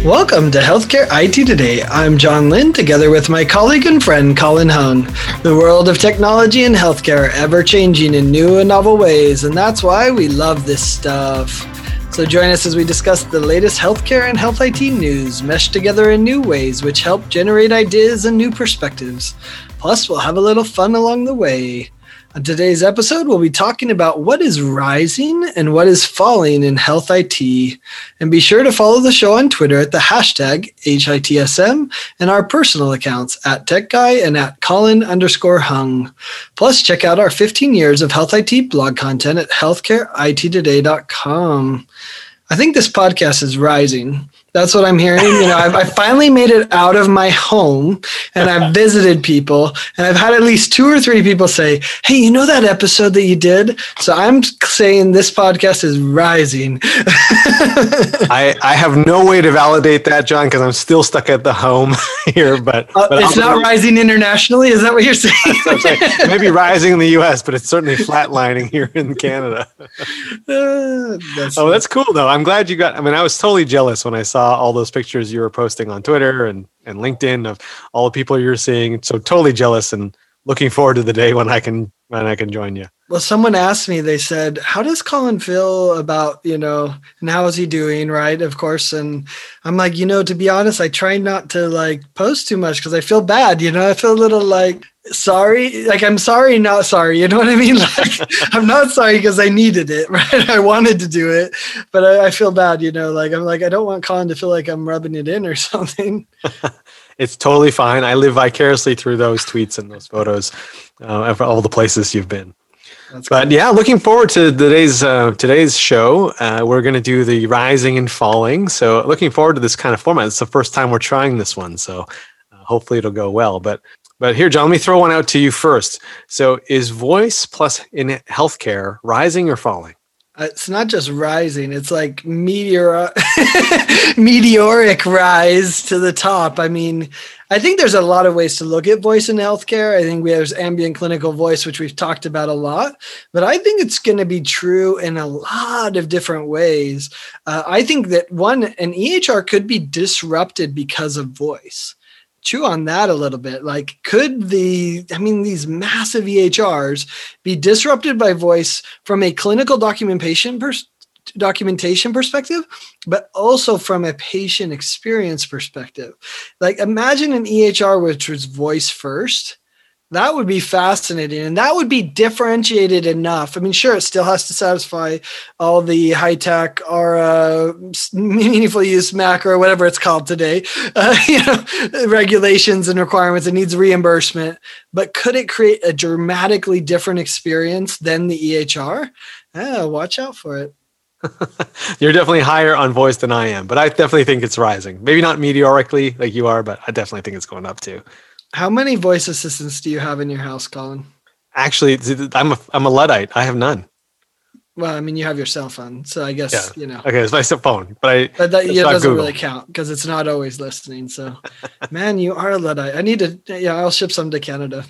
Welcome to Healthcare IT Today. I'm John Lynn, together with my colleague and friend Colin Hung. The world of technology and healthcare are ever-changing in new and novel ways, and that's why we love this stuff. So join us as we discuss the latest healthcare and health IT news, meshed together in new ways, which help generate ideas and new perspectives. Plus, we'll have a little fun along the way. On today's episode, we'll be talking about what is rising and what is falling in health IT. And be sure to follow the show on Twitter at the hashtag HITSM and our personal accounts at TechGuy and at Colin_Hung. Plus, check out our 15 years of health IT blog content at healthcareittoday.com. I think this podcast is rising. That's what I'm hearing. I finally made it out of my home and I've visited people and I've had at least 2 or 3 people say, hey, you know that episode that you did? So I'm saying this podcast is rising. I have no way to validate that, John, because I'm still stuck at the home here. But it's not rising internationally? Is that what you're saying? It may be rising in the US, but it's certainly flatlining here in Canada. That's cool, though. I'm glad you got, I was totally jealous when I saw all those pictures you were posting on Twitter and LinkedIn of all the people you're seeing. So totally jealous and looking forward to the day when I can join you. Well, someone asked me, they said, how does Colin feel about, and how is he doing? Right. Of course. And I'm like, to be honest, I try not to post too much because I feel bad. I feel a little sorry. I'm sorry, not sorry. You know what I mean? I'm not sorry because I needed it. Right. I wanted to do it, but I feel bad, I don't want Colin to feel like I'm rubbing it in or something. It's totally fine. I live vicariously through those tweets and those photos of all the places you've been. But yeah, looking forward to today's show. We're going to do the rising and falling. So looking forward to this kind of format. It's the first time we're trying this one. So hopefully it'll go well. But here, John, let me throw one out to you first. So is voice plus in healthcare rising or falling? It's not just rising. It's like meteoric rise to the top. I think there's a lot of ways to look at voice in healthcare. I think there's ambient clinical voice, which we've talked about a lot, but I think it's going to be true in a lot of different ways. I think that an EHR could be disrupted because of voice. Chew on that a little bit. Could these massive EHRs be disrupted by voice from a clinical documentation perspective, but also from a patient experience perspective? Imagine an EHR which was voice first. That would be fascinating, and that would be differentiated enough. Sure, it still has to satisfy all the high-tech or meaningful use MAC or whatever it's called today, regulations and requirements. It needs reimbursement. But could it create a dramatically different experience than the EHR? Watch out for it. You're definitely higher on voice than I am, but I definitely think it's rising. Maybe not meteorically like you are, but I definitely think it's going up too. How many voice assistants do you have in your house, Colin? Actually, I'm a Luddite. I have none. Well, you have your cell phone, so I guess, Okay, it's my cell phone, but that doesn't really count because it's not always listening. So, man, you are a Luddite. I need to, I'll ship some to Canada.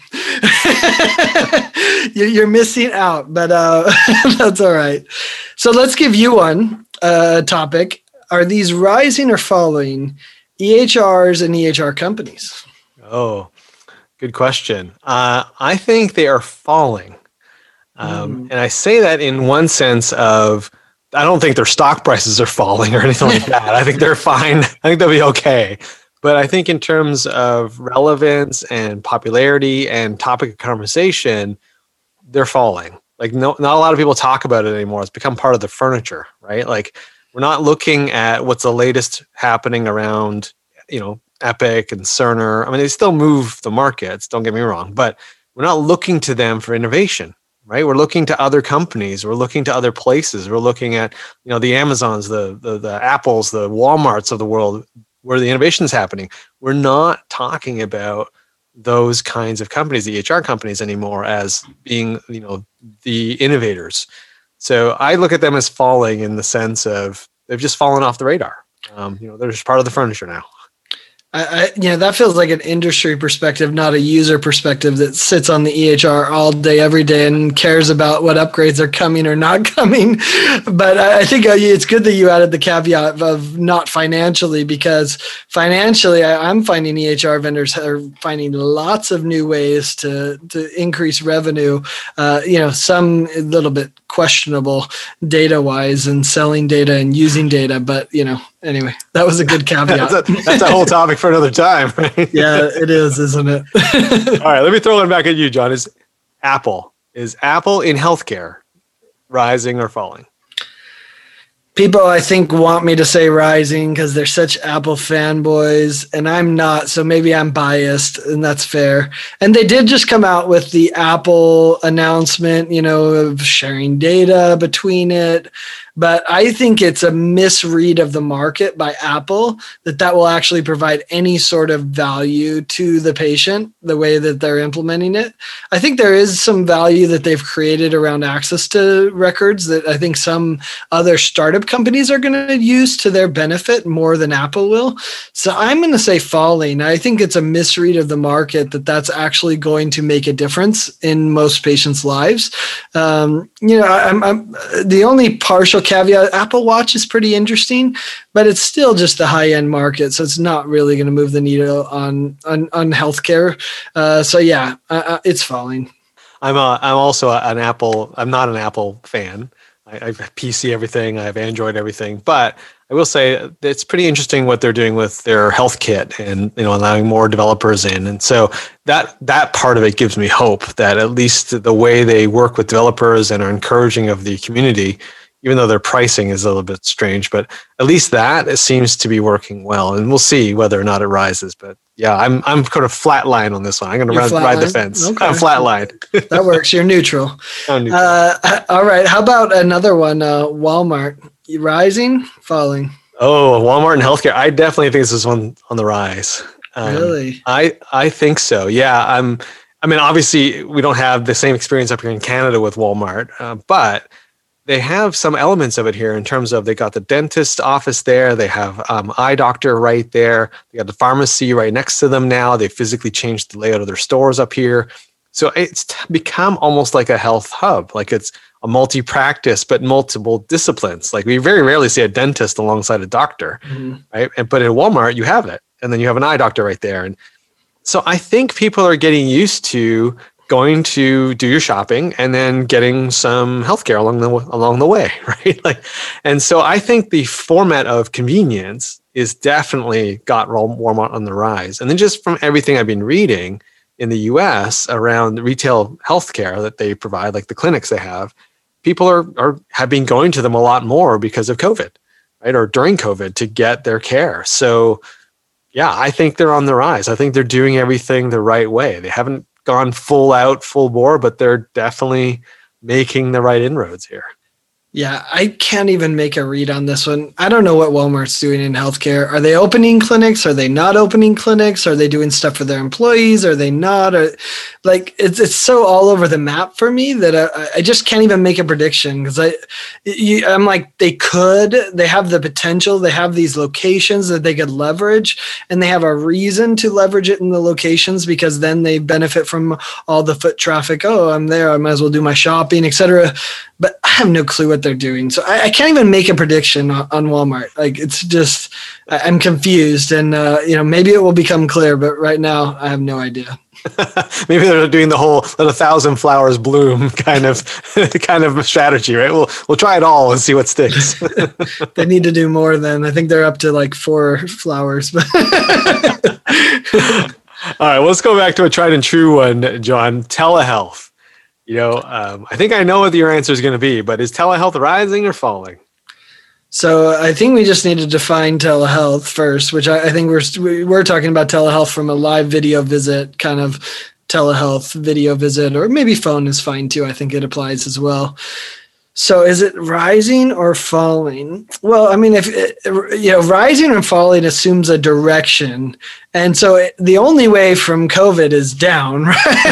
You're missing out, but that's all right. So let's give you one topic. Are these rising or falling EHRs and EHR companies? Oh, good question. I think they are falling. And I say that in one sense of, I don't think their stock prices are falling or anything like that. I think they're fine. I think they'll be okay. But I think in terms of relevance and popularity and topic of conversation, they're falling. Not a lot of people talk about it anymore. It's become part of the furniture, right? We're not looking at what's the latest happening around, Epic and Cerner. They still move the markets, don't get me wrong, but we're not looking to them for innovation, right? We're looking to other companies. We're looking to other places. We're looking at, the Amazons, the Apples, the Walmarts of the world, where the innovation is happening. We're not talking about those kinds of companies, the EHR companies anymore, as being, the innovators. So I look at them as falling in the sense of they've just fallen off the radar. They're just part of the furniture now. That feels like an industry perspective, not a user perspective that sits on the EHR all day, every day, and cares about what upgrades are coming or not coming. But I think it's good that you added the caveat of not financially, because financially, I'm finding EHR vendors are finding lots of new ways to increase revenue. Some a little bit questionable data wise and selling data and using data, but anyway, that was a good caveat. that's a whole topic for another time, right? Yeah, it is, isn't it? All right, let me throw one back at you, John. Is Apple in healthcare rising or falling? People, I think, want me to say rising because they're such Apple fanboys, and I'm not, so maybe I'm biased, and that's fair. And they did just come out with the Apple announcement, of sharing data between it. But I think it's a misread of the market by Apple that will actually provide any sort of value to the patient, the way that they're implementing it. I think there is some value that they've created around access to records that I think some other startup companies are going to use to their benefit more than Apple will. So I'm going to say falling. I think it's a misread of the market that's actually going to make a difference in most patients' lives. I'm the only partial caveat, Apple Watch is pretty interesting, but it's still just the high-end market, so it's not really going to move the needle on healthcare. It's falling. I'm also an Apple. I'm not an Apple fan. I have PC everything. I have Android everything, but I will say it's pretty interesting what they're doing with their health kit and allowing more developers in. And so that part of it gives me hope that at least the way they work with developers and are encouraging of the community, even though their pricing is a little bit strange, but at least it seems to be working well. And we'll see whether or not it rises. But yeah, I'm kind of flatline on this one. I'm going to ride the fence. Okay. I'm flatline. That works. You're neutral. I'm neutral. All right. How about another one? Walmart. Rising, falling? Oh, Walmart and healthcare. I definitely think this is one on the rise. Really? I think so. Yeah. Obviously we don't have the same experience up here in Canada with Walmart, but they have some elements of it here in terms of they got the dentist office there. They have eye doctor right there. They got the pharmacy right next to them now. They physically changed the layout of their stores up here. So it's become almost like a health hub. Like it's a multi-practice, but multiple disciplines. Like we very rarely see a dentist alongside a doctor, right? But in Walmart, you have it. And then you have an eye doctor right there. And so I think people are getting used to going to do your shopping and then getting some healthcare along the way, right? And so I think the format of convenience is definitely got Walmart on the rise. And then just from everything I've been reading in the US around retail healthcare that they provide, like the clinics they have, people have been going to them a lot more because of COVID, right? Or during COVID to get their care. So yeah, I think they're on the rise. I think they're doing everything the right way. They haven't gone full bore, but they're definitely making the right inroads here. Yeah, I can't even make a read on this one. I don't know what Walmart's doing in healthcare. Are they opening clinics? Are they not opening clinics? Are they doing stuff for their employees? Are they not? It's so all over the map for me that I just can't even make a prediction because I'm like, they have the potential. They have these locations that they could leverage, and they have a reason to leverage it in the locations because then they benefit from all the foot traffic. Oh, I'm there. I might as well do my shopping, etc. But I have no clue what they're doing. So I can't even make a prediction on Walmart. Like, it's just, I'm confused, and maybe it will become clear, but right now I have no idea. Maybe they're doing the whole "let 1,000 flowers bloom" kind of strategy, right? We'll try it all and see what sticks. They need to do more than, I think they're up to like 4 flowers. All right, well, let's go back to a tried and true one, John. Telehealth. I think I know what your answer is going to be, but is telehealth rising or falling? So I think we just need to define telehealth first, which I think we're talking about telehealth from a live video visit kind of telehealth video visit, or maybe phone is fine too. I think it applies as well. So is it rising or falling? Well, I mean, rising or falling assumes a direction. And so the only way from COVID is down,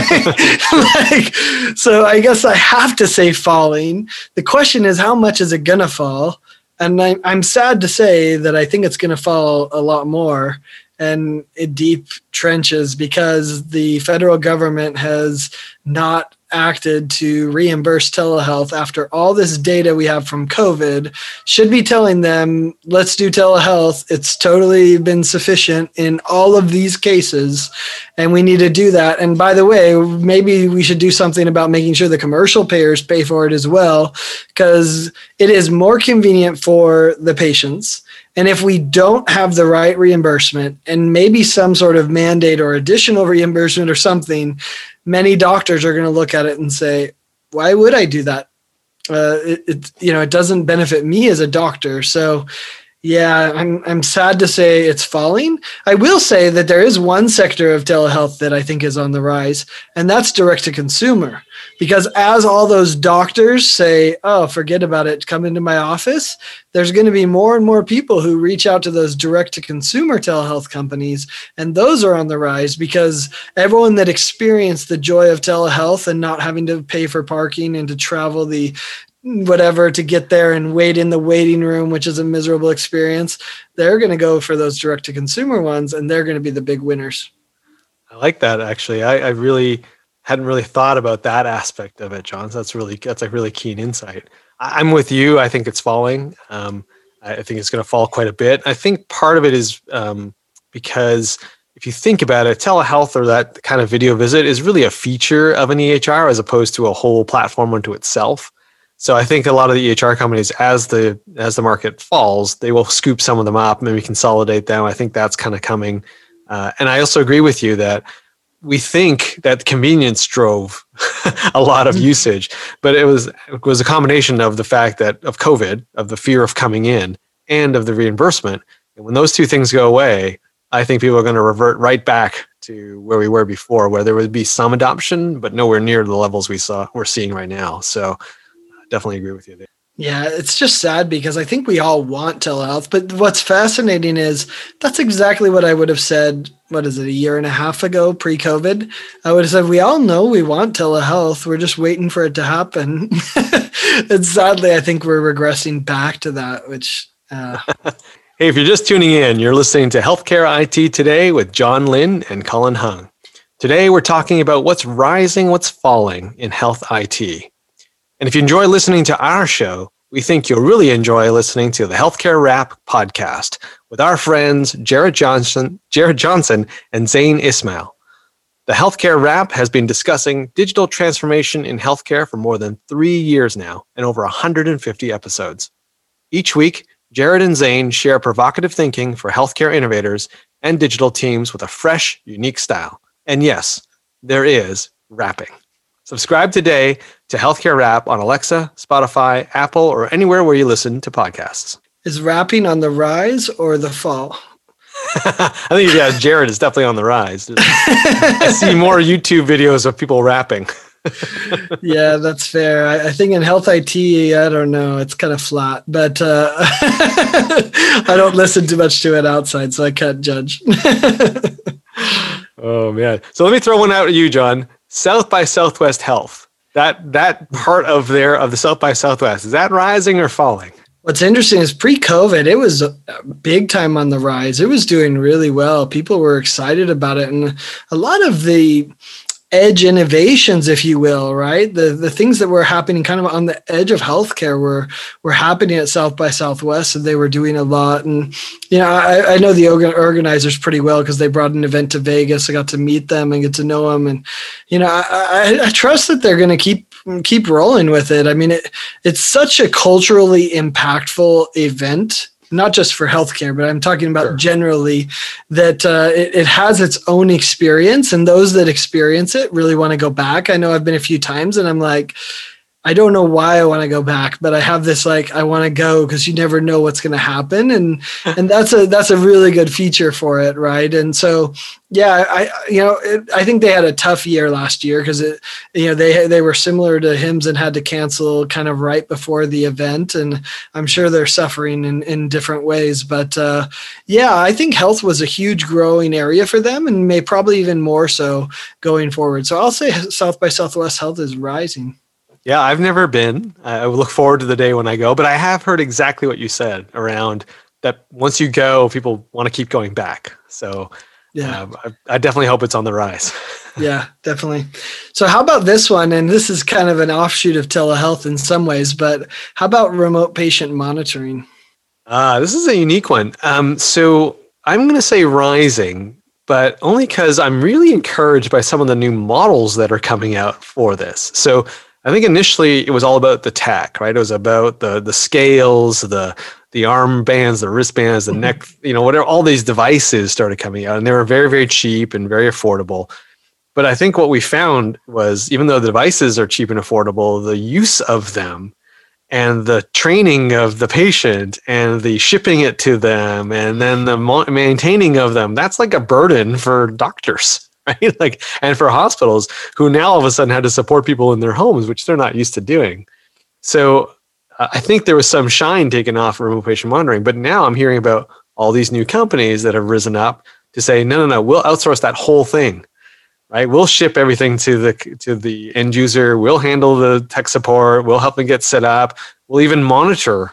right? So I guess I have to say falling. The question is, how much is it going to fall? And I'm sad to say that I think it's going to fall a lot more. and deep trenches because the federal government has not acted to reimburse telehealth after all this data we have from COVID. Should be telling them, let's do telehealth. It's totally been sufficient in all of these cases, and we need to do that. And by the way, maybe we should do something about making sure the commercial payers pay for it as well, because it is more convenient for the patients. And if we don't have the right reimbursement and maybe some sort of mandate or additional reimbursement or something, many doctors are going to look at it and say, why would I do that? It doesn't benefit me as a doctor. So yeah, I'm sad to say it's falling. I will say that there is one sector of telehealth that I think is on the rise, and that's direct to consumer. Because as all those doctors say, oh, forget about it, come into my office, there's going to be more and more people who reach out to those direct to consumer telehealth companies. And those are on the rise because everyone that experienced the joy of telehealth and not having to pay for parking and to travel the whatever to get there and wait in the waiting room, which is a miserable experience, they're going to go for those direct to consumer ones, and they're going to be the big winners. I like that, actually. I really hadn't really thought about that aspect of it, John. So that's a really keen insight. I'm with you. I think it's falling. I think it's going to fall quite a bit. I think part of it is because if you think about it, telehealth or that kind of video visit is really a feature of an EHR as opposed to a whole platform unto itself. So I think a lot of the EHR companies, as the market falls, they will scoop some of them up, maybe consolidate them. I think that's kind of coming. And I also agree with you that we think that convenience drove a lot of usage, but it was a combination of the fact that of COVID, of the fear of coming in, and of the reimbursement. And when those two things go away, I think people are going to revert right back to where we were before, where there would be some adoption, but nowhere near the levels we're seeing right now. So definitely agree with you there. Yeah, it's just sad because I think we all want telehealth. But what's fascinating is that's exactly what I would have said, a year and a half ago, pre-COVID. I would have said, we all know we want telehealth. We're just waiting for it to happen. And sadly, I think we're regressing back to that, which... Hey, if you're just tuning in, you're listening to Healthcare IT Today with John Lynn and Colin Hung. Today, we're talking about what's rising, what's falling in health IT. And if you enjoy listening to our show, we think you'll really enjoy listening to the Healthcare Wrap podcast with our friends Jared Johnson and Zain Ismail. The Healthcare Wrap has been discussing digital transformation in healthcare for more than 3 years now and over 150 episodes. Each week, Jared and Zain share provocative thinking for healthcare innovators and digital teams with a fresh, unique style. And yes, there is rapping. Subscribe today to Healthcare Wrap on Alexa, Spotify, Apple, or anywhere where you listen to podcasts. Is rapping on the rise or the fall? I think, Jared is definitely on the rise. I see more YouTube videos of people rapping. Yeah, that's fair. I think in health IT, I don't know. It's kind of flat, but I don't listen too much to it outside, so I can't judge. Oh, man. So let me throw one out at you, John. South by Southwest Health. That part of the South by Southwest, is that rising or falling? What's interesting is pre-COVID, it was big time on the rise. It was doing really well. People were excited about it. And a lot of the edge innovations, if you will, right? The things that were happening kind of on the edge of healthcare were happening at South by Southwest, and they were doing a lot. And, I know the organizers pretty well because they brought an event to Vegas. I got to meet them and get to know them. And, I trust that they're going to keep rolling with it. I mean, it's such a culturally impactful event, not just for healthcare, but I'm talking about generally, that it has its own experience, and those that experience it really want to go back. I know I've been a few times and I'm like, I don't know why I want to go back, but I have this, I want to go because you never know what's going to happen. And that's a really good feature for it. Right. And so, yeah, I think they had a tough year last year because they were similar to HIMSS and had to cancel kind of right before the event. And I'm sure they're suffering in different ways, but I think health was a huge growing area for them and may probably even more so going forward. So I'll say South by Southwest Health is rising. Yeah, I've never been. I look forward to the day when I go, but I have heard exactly what you said around that once you go, people want to keep going back. So I definitely hope it's on the rise. Yeah, definitely. So how about this one? And this is kind of an offshoot of telehealth in some ways, but how about remote patient monitoring? This is a unique one. So I'm going to say rising, but only because I'm really encouraged by some of the new models that are coming out for this. So I think initially it was all about the tech, right? It was about the scales, the armbands, the wristbands, the neck, whatever, all these devices started coming out, and they were very, very cheap and very affordable. But I think what we found was, even though the devices are cheap and affordable, the use of them and the training of the patient and the shipping it to them and then the maintaining of them, that's like a burden for doctors, right? Like, and for hospitals who now all of a sudden had to support people in their homes, which they're not used to doing. So I think there was some shine taken off remote patient monitoring, but now I'm hearing about all these new companies that have risen up to say, no, we'll outsource that whole thing. Right, we'll ship everything to the end user. We'll handle the tech support. We'll help them get set up. We'll even monitor,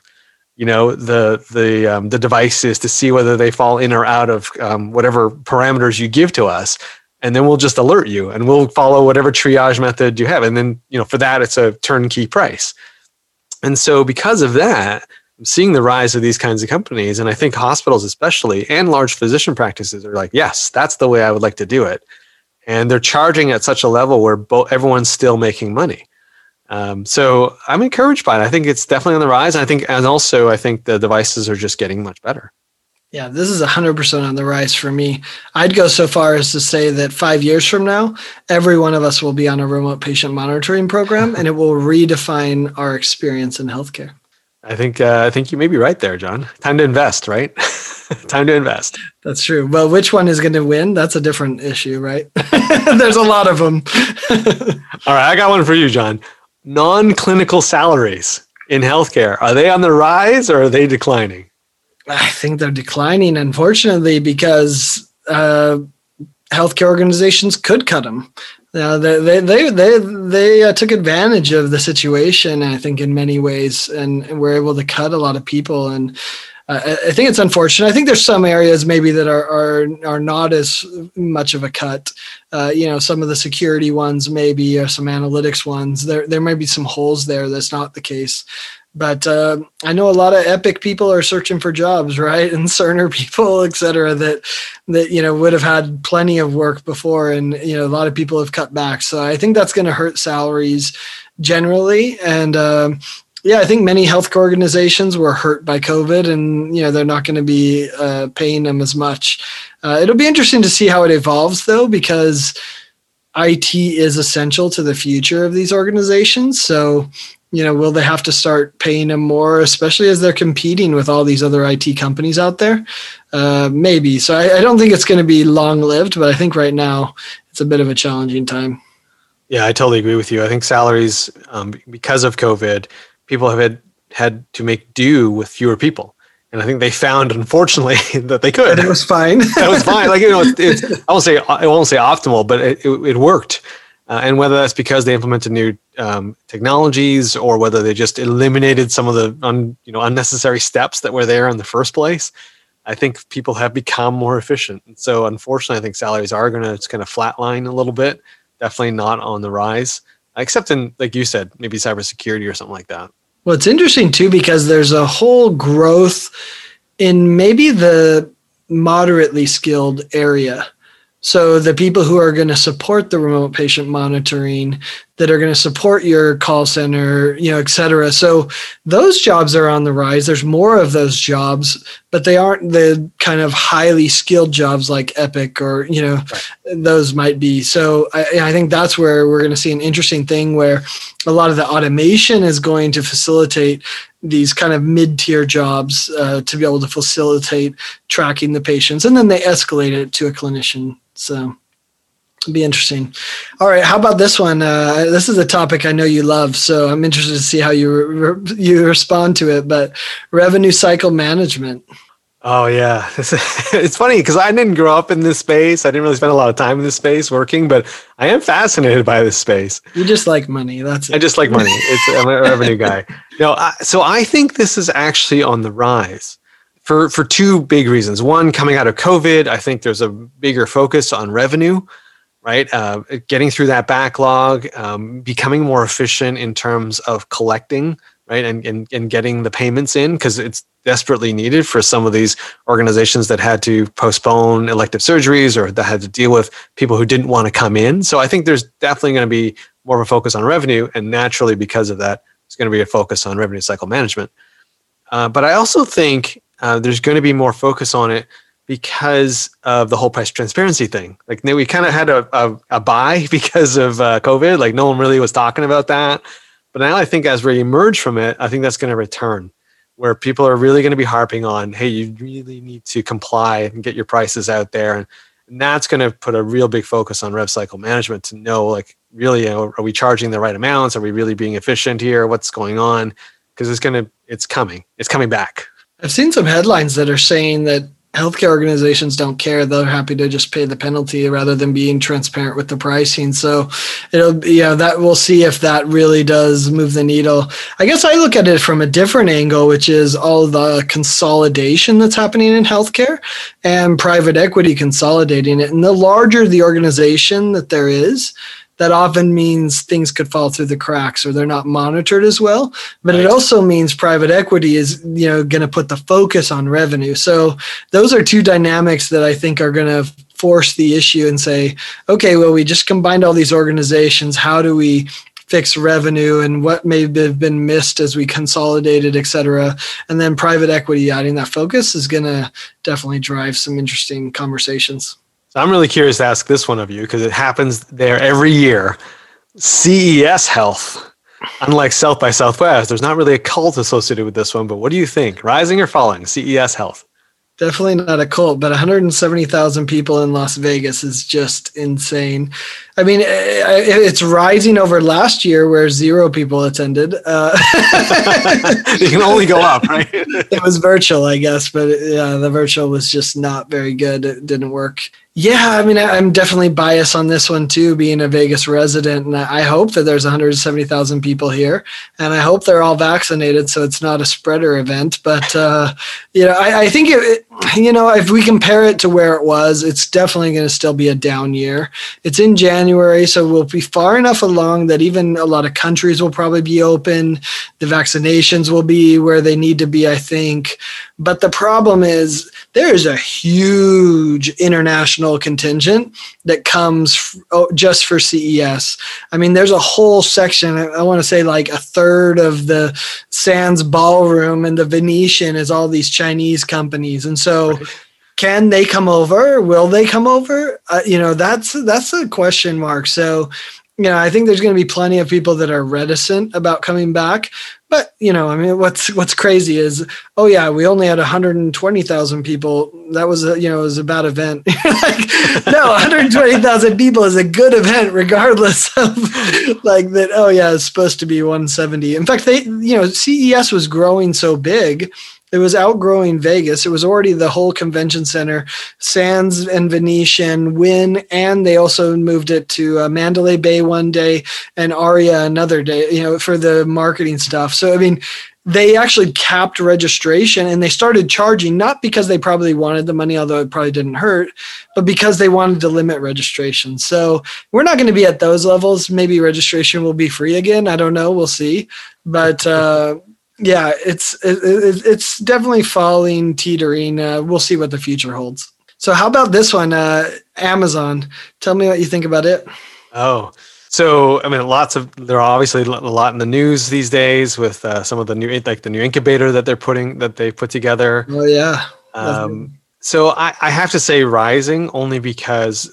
the devices to see whether they fall in or out of whatever parameters you give to us, and then we'll just alert you, and we'll follow whatever triage method you have. And then for that, it's a turnkey price. And so because of that, I'm seeing the rise of these kinds of companies, and I think hospitals especially and large physician practices are like, yes, that's the way I would like to do it. And they're charging at such a level where everyone's still making money. So I'm encouraged by it. I think it's definitely on the rise. I think the devices are just getting much better. Yeah, this is 100% on the rise for me. I'd go so far as to say that 5 years from now, every one of us will be on a remote patient monitoring program, and it will redefine our experience in healthcare. I think you may be right there, John. Time to invest, right? Time to invest. That's true. Well, which one is going to win? That's a different issue, right? There's a lot of them. All right, I got one for you, John. Non-clinical salaries in healthcare, are they on the rise or are they declining? I think they're declining, unfortunately, because healthcare organizations could cut them. They took advantage of the situation, I think, in many ways, and were able to cut a lot of people. And I think it's unfortunate. I think there's some areas maybe that are not as much of a cut. Some of the security ones maybe, or some analytics ones. There might be some holes there. That's not the case. But I know a lot of Epic people are searching for jobs, right? And Cerner people, et cetera, that would have had plenty of work before. And, a lot of people have cut back. So I think that's going to hurt salaries generally. And I think many healthcare organizations were hurt by COVID, and, they're not going to be paying them as much. It'll be interesting to see how it evolves, though, because IT is essential to the future of these organizations. So, will they have to start paying them more, especially as they're competing with all these other IT companies out there? Maybe. So I don't think it's going to be long-lived, but I think right now it's a bit of a challenging time. Yeah, I totally agree with you. I think salaries, because of COVID, people have had to make do with fewer people. And I think they found, unfortunately, that they could. But it was fine. That was fine. Like, I won't say optimal, but it worked. And whether that's because they implemented new technologies or whether they just eliminated some of the unnecessary steps that were there in the first place, I think people have become more efficient. And so, unfortunately, I think salaries are going to kind of flatline a little bit. Definitely not on the rise, except in, like you said, maybe cybersecurity or something like that. Well, it's interesting, too, because there's a whole growth in maybe the moderately skilled area. So the people who are going to support the remote patient monitoring, that are going to support your call center, et cetera. So those jobs are on the rise. There's more of those jobs, but they aren't the kind of highly skilled jobs like Epic or, right. Those might be. So I think that's where we're going to see an interesting thing where a lot of the automation is going to facilitate these kind of mid-tier jobs to be able to facilitate tracking the patients. And then they escalate it to a clinician. So it'll be interesting. All right. How about this one? This is a topic I know you love, so I'm interested to see how you respond to it, but revenue cycle management. Oh, yeah. It's funny because I didn't grow up in this space. I didn't really spend a lot of time in this space working, but I am fascinated by this space. You just like money. That's it. I just like money. I'm a revenue guy. So I think this is actually on the rise. for two big reasons. One, coming out of COVID, I think there's a bigger focus on revenue, right? Getting through that backlog, becoming more efficient in terms of collecting, right? And getting the payments in, because it's desperately needed for some of these organizations that had to postpone elective surgeries or that had to deal with people who didn't want to come in. So I think there's definitely going to be more of a focus on revenue. And naturally, because of that, there's going to be a focus on revenue cycle management. But I also think there's going to be more focus on it because of the whole price transparency thing. Like we kind of had a buy because of COVID. Like no one really was talking about that. But now I think as we emerge from it, I think that's going to return, where people are really going to be harping on, hey, you really need to comply and get your prices out there. And that's going to put a real big focus on rev cycle management to know, like, really, are we charging the right amounts? Are we really being efficient here? What's going on? Because it's coming back. I've seen some headlines that are saying that healthcare organizations don't care. They're happy to just pay the penalty rather than being transparent with the pricing. So that we'll see if that really does move the needle. I guess I look at it from a different angle, which is all the consolidation that's happening in healthcare and private equity consolidating it. And the larger the organization that there is, that often means things could fall through the cracks or they're not monitored as well. But It also means private equity is, going to put the focus on revenue. So those are two dynamics that I think are going to force the issue and say, okay, well, we just combined all these organizations. How do we fix revenue and what may have been missed as we consolidated, et cetera? And then private equity adding that focus is going to definitely drive some interesting conversations. I'm really curious to ask this one of you, because it happens there every year. CES Health, unlike South by Southwest, there's not really a cult associated with this one, but what do you think? Rising or falling? CES Health? Definitely not a cult, but 170,000 people in Las Vegas is just insane. I mean, it's rising over last year where 0 people attended. You can only go up, right? It was virtual, I guess, but the virtual was just not very good. It didn't work. Yeah, I mean, I'm definitely biased on this one too, being a Vegas resident, and I hope that there's 170,000 people here, and I hope they're all vaccinated, so it's not a spreader event. But I think if we compare it to where it was, it's definitely going to still be a down year. It's in January, so we'll be far enough along that even a lot of countries will probably be open. The vaccinations will be where they need to be, I think. But the problem is there is a huge international contingent that comes just for CES. I mean, there's a whole section, I want to say like a third of the Sands Ballroom and the Venetian is all these Chinese companies. And so can they come over? Will they come over? That's a question mark. So, I think there's going to be plenty of people that are reticent about coming back. But, what's crazy is, we only had 120,000 people. That was it was a bad event. No, 120,000 people is a good event, regardless of that. It's supposed to be 170. In fact, CES was growing so big. It was outgrowing Vegas. It was already the whole convention center, Sands and Venetian, Wynn, and they also moved it to Mandalay Bay one day and Aria another day, for the marketing stuff. So, I mean, they actually capped registration and they started charging, not because they probably wanted the money, although it probably didn't hurt, but because they wanted to limit registration. So we're not going to be at those levels. Maybe registration will be free again. I don't know. We'll see. But, yeah, it's definitely falling, teetering. We'll see what the future holds. So how about this one, Amazon? Tell me what you think about it. Oh, so I mean, there are obviously a lot in the news these days with some of the new incubator that they put together. Oh yeah. So I have to say rising only because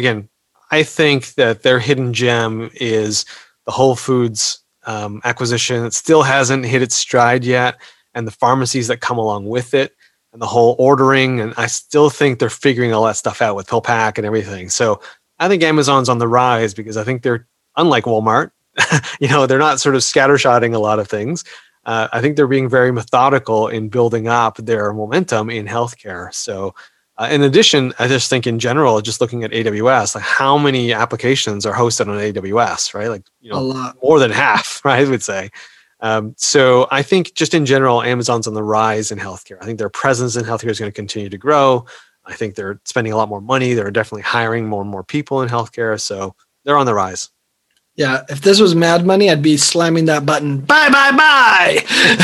I think that their hidden gem is the Whole Foods acquisition. It still hasn't hit its stride yet, and the pharmacies that come along with it, and the whole ordering. And I still think they're figuring all that stuff out with PillPack and everything. So I think Amazon's on the rise because I think they're unlike Walmart. They're not sort of scattershotting a lot of things. I think they're being very methodical in building up their momentum in healthcare. So in addition, I just think in general, just looking at AWS, like how many applications are hosted on AWS, right? A lot. More than half, right? I would say. So I think just in general, Amazon's on the rise in healthcare. I think their presence in healthcare is going to continue to grow. I think they're spending a lot more money. They're definitely hiring more and more people in healthcare. So they're on the rise. Yeah, if this was Mad Money, I'd be slamming that button. Buy, buy, buy!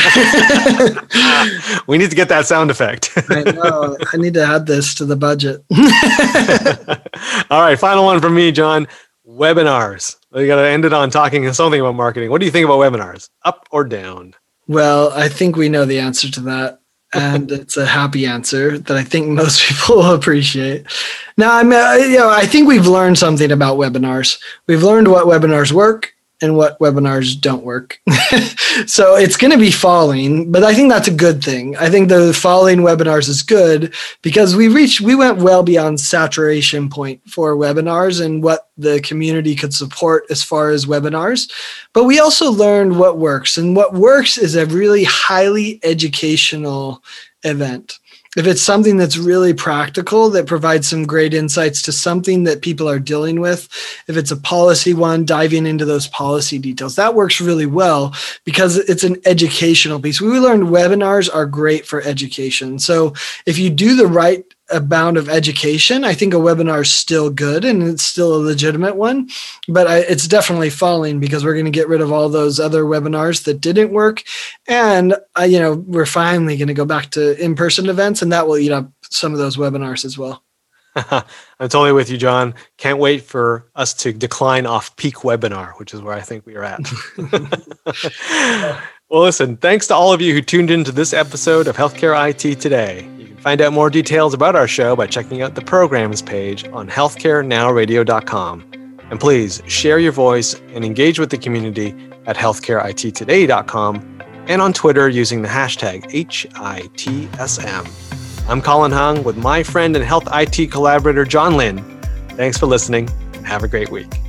We need to get that sound effect. I know. I need to add this to the budget. All right, final one from me, John. Webinars. We got to end it on talking something about marketing. What do you think about webinars? Up or down? Well, I think we know the answer to that. And it's a happy answer that I think most people will appreciate. Now, I think we've learned something about webinars. We've learned what webinars work and what webinars don't work. So it's going to be falling, but I think that's a good thing. I think the falling webinars is good because we went well beyond saturation point for webinars and what the community could support as far as webinars. But we also learned what works, and what works is a really highly educational event. If it's something that's really practical, that provides some great insights to something that people are dealing with, if it's a policy one, diving into those policy details, that works really well because it's an educational piece. We learned webinars are great for education. So if you do the right amount of education, I think a webinar is still good and it's still a legitimate one, but it's definitely falling because we're going to get rid of all those other webinars that didn't work. And, we're finally going to go back to in-person events, and that will eat up some of those webinars as well. I'm totally with you, John. Can't wait for us to decline off peak webinar, which is where I think we are at. Well, listen, thanks to all of you who tuned into this episode of Healthcare IT Today. You can find out more details about our show by checking out the programs page on healthcarenowradio.com. And please share your voice and engage with the community at healthcareittoday.com and on Twitter using the hashtag HITSM. I'm Colin Hung with my friend and health IT collaborator, John Lynn. Thanks for listening and have a great week.